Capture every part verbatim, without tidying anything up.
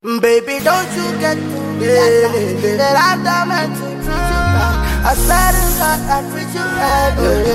Baby, don't you get to realize that I'm the man to treat you right. I swear to God, I treat you right.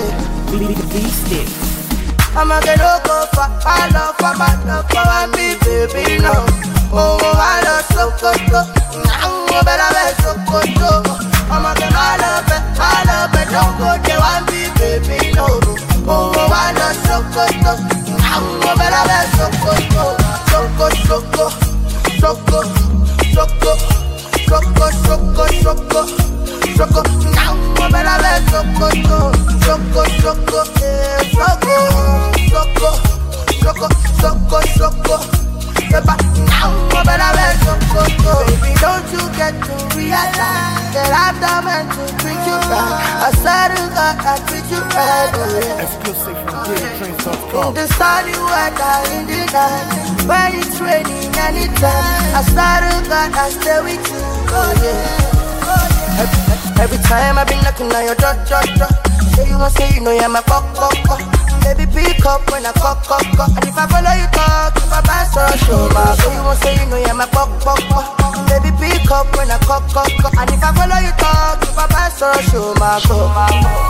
I'ma get over for my love, for my love, for me, baby, no. Oh, I love so good, I'm better than so good. I'ma get my love, my love, don't go there, one me, baby, no. Oh, I love so good, I'm better than so good. So good, so good. Choco, choco, choco, choco, choco, choco. Now I'm better than choco, choco, choco, yeah, choco, choco, choco, choco, choco. Now I'm better than choco. Baby, don't you get to realize that I'm the man to treat you right? I swear to God, I treat you right. Exclusive from Daily Trains dot com. In the sunny weather, in the night, when it's raining anytime, I swear to God, I stay with you. Oh yeah. Every, every time I've been knocking on your door, door, door. Say you won't say you know you're my cock, cock, cock. Baby, pick up when I cock, cock, cock. And if I follow you talk, if I pass or show my. Say you won't say you know you're my cock, cock, cock. Baby, pick up when I cock, cock, cock. And if I follow you talk, if I pass or show my, show my.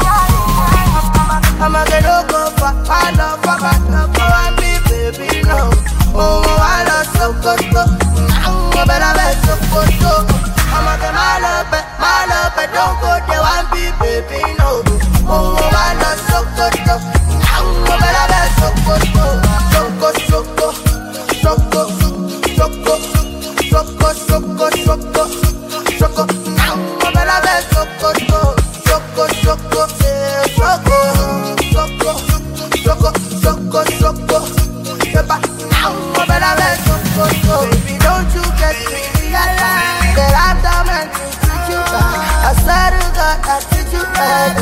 I'ma get over for my love, for my love, for me, baby, no. Oh, I love so good, I'm better than so good. I'ma get my love, my love, don't go there, one be, baby, no. Oh, I love so good, I'm better than so good. Choco, choco, choco, choco, choco, choco, choco, choco. I'm better than so good. Choco, choco, yeah, choco. Choco, choco, choco, choco. Now I'm better than choco. Baby, don't you get to realize that I'm the man to treat you right? I swear to God, I treat you right.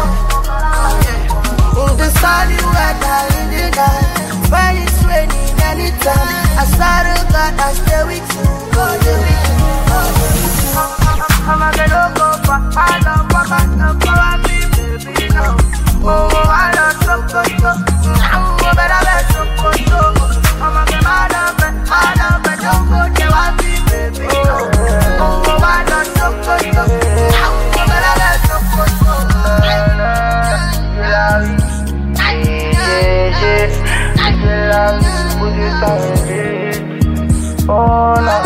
In the sunny weather, in the night, when it's raining anytime, I swear to God, I stay with you. Oh yeah. I'ma get over for my love, for my love, for me, baby, no. Oh, I love so good, I'm better than so good. I'ma get my love, my love, don't go there, one me, baby, no. Oh, I love so good, I'm better than so good. Oh, no.